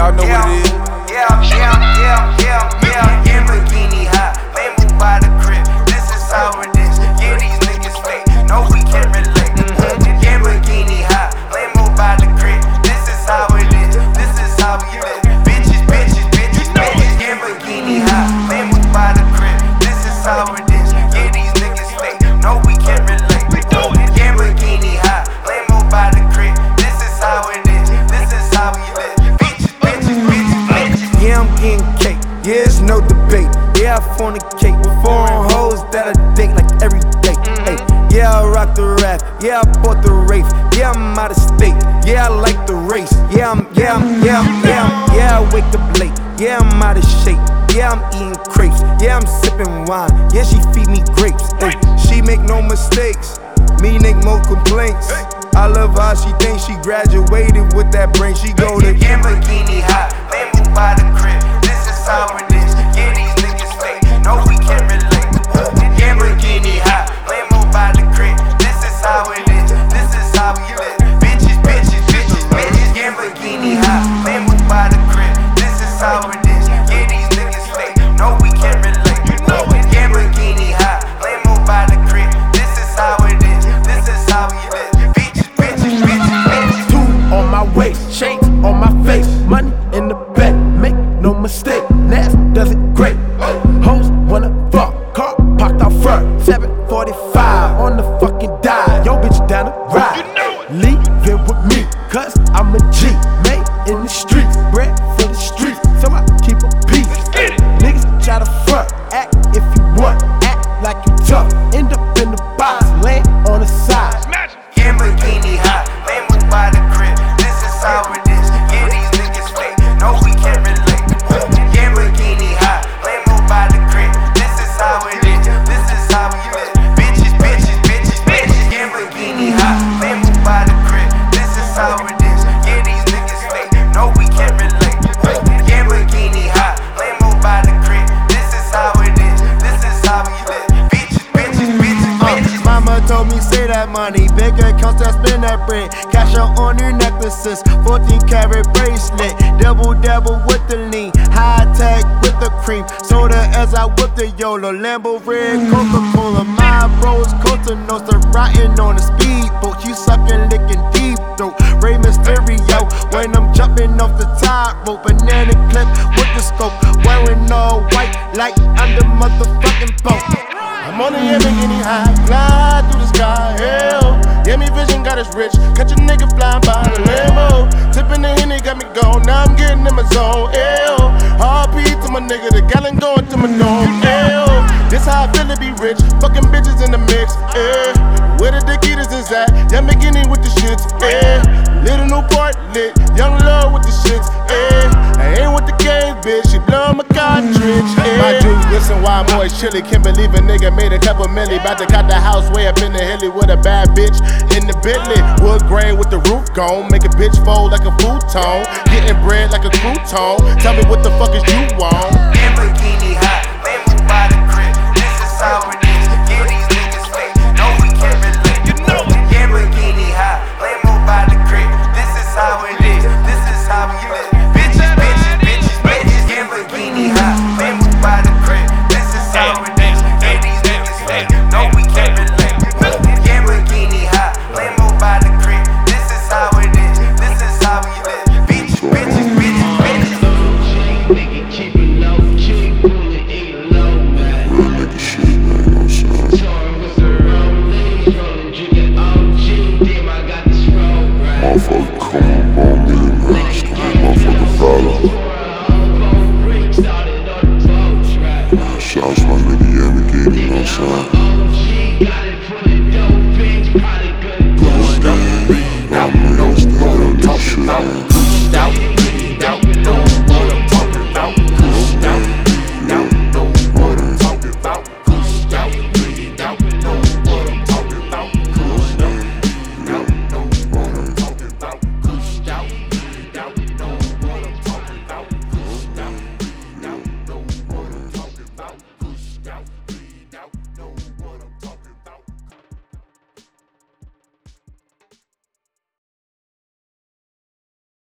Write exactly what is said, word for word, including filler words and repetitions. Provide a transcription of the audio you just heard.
Y'all know yeah, what it is. Yeah, yeah, yeah, yeah, yeah. Lamborghini high, they move by the crib. This is how it is. Yeah, these niggas fake. No, we can't relate. Lamborghini high, they move by the crib. This is how it is. This is how we live. Bitches, bitches, bitches, bitches. Lamborghini high, they move by the crib. This is how it is. Yeah, these niggas fake. No, we can't relate. Lamborghini high, they move by the crib. This is how it is. This is how we live. Bitches, bitches, bitches, bitches. Yeah, I'm getting cake. Yeah, it's no debate. Yeah, I fornicate with foreign hoes that I date like every day. Hey, yeah, I rock the raft. Yeah, I bought the Wraith. Yeah, I'm out of state. Yeah, I like the race. Yeah, I'm, yeah, I'm, yeah, I'm, yeah, I'm, yeah, I wake up late. Yeah, I'm out of shape. Yeah, I'm eating crepes. Yeah, I'm sipping wine. Yeah, she feed me grapes. Hey, she make no mistakes. Me make more complaints. I love how she thinks she graduated with that brain. She go to Lamborghini high, they move by the crib. This is how it is. Yeah, these niggas fake. No, we can't relate. Lamborghini high, they move by the crib. This is how it is. This is how we live. Bitches, bitches, bitches, bitches. Lamborghini high, they move by the crib. This is how it is. Yeah, these niggas fake. No, we can't relate. Lamborghini high, they move by the crib. This is how it is. This is how we live. Bitches, bitches, bitches, bitches. Two on my waist, shades on my face, money in the bank, make no mistake. Nas does it great. Hoes wanna fuck, car parked out front. seven forty-five on the fucking dive. Yo, bitch down the ride. Leave it with me, cause I'm a G. Made in the streets, bred for the streets, so I keep a peace. Niggas try to front, act if you want, act like you tough. End up in the box, land on the side. Lamborghini high, they move by the crib. This is how it is. Yeah, these niggas fake. No, we can't relate. Lamborghini high, they move by the crib. This is how it is. This is how we live. Bitches, bitches, bitches, bitches. Lamborghini high, they move by the crib. This is how it is. Yeah, these niggas fake. No, we can't relate. Lamborghini high, they move by the crib. This is how it is. This is how we live. Bitches, bitches, bitches, bitches. Mama told me say that money, big accounts that spend that bread. Cash out on your necklaces, fourteen karat bracelet. Double double with the lean, high tech with the cream. Soda as I whip the YOLO, Lambo red, Coca-Cola. My bros Costa Nostra, riding on a speedboat. You sucking, licking deep throat. Rey Mysterio when I'm jumping off the top rope. Banana clip with the scope, wearing all white like under motherfucking boat. I'm on the Lamborghini high, fly through the sky, hell. Yeah, me vision got us rich, catch a nigga flying by the Lambo. Tipping the Henny got me gone, now I'm getting in my zone, hell. R P to my nigga, the gallon going to my dome, hell. This how I feel to be rich, fucking bitches in the mix, yeah. Where the Dickitas is at, Lamborghini with the shits, yeah. Little Newport lit, young love with the shits, yeah. I ain't with the games, bitch, she blowin' my cartridge, yeah. My dude, listen, why I'm always chilly, can't believe a nigga made a couple milli. About to cut the house way up in the hilly with a bad bitch in the Bentley. Wood grain with the roof gone, make a bitch fold like a futon. Getting bread like a crouton. Tell me what the fuck is you want? Lamborghini high.